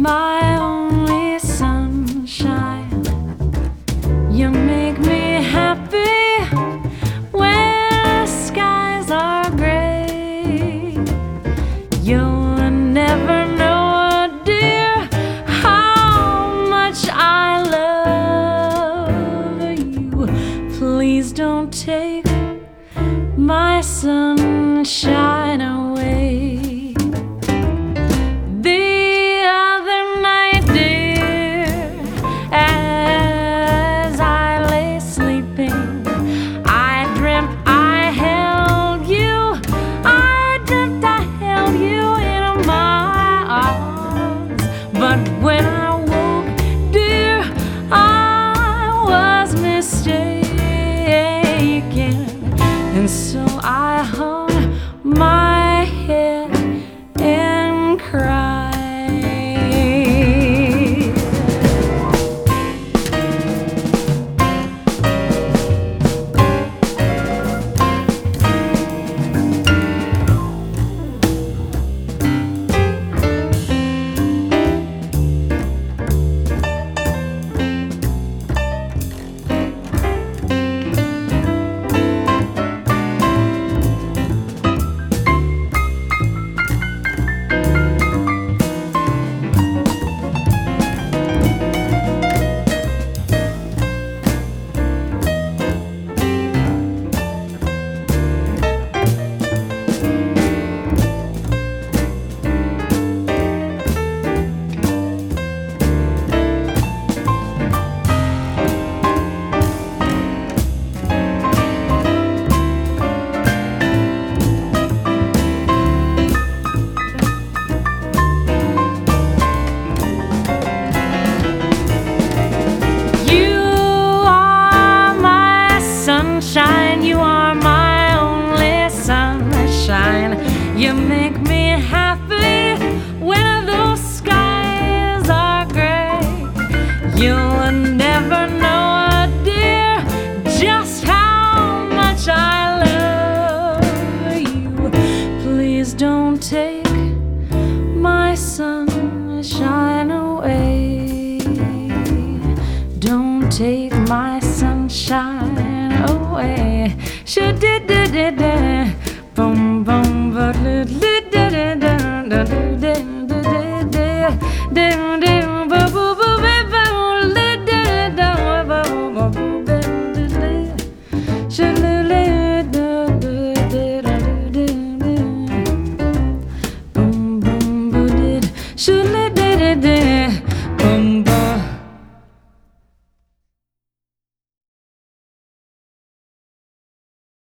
my only sunshine. You make me happy when skies are gray. You'll never know, dear, how much I love you. Please don't take my sunshine away. The other night, dear, as I lay sleeping, I dreamt I held you. I dreamt I held you in my arms. But when I woke, dear, I was mistaken. And so I hung my head and cried. You are my only sunshine. You make me happy when those skies are gray. You'll never know, dear, just how much I love you. Please don't take my sunshine away. Don't take my sunshine away. Sha-da-da-da-da, boom boom, ba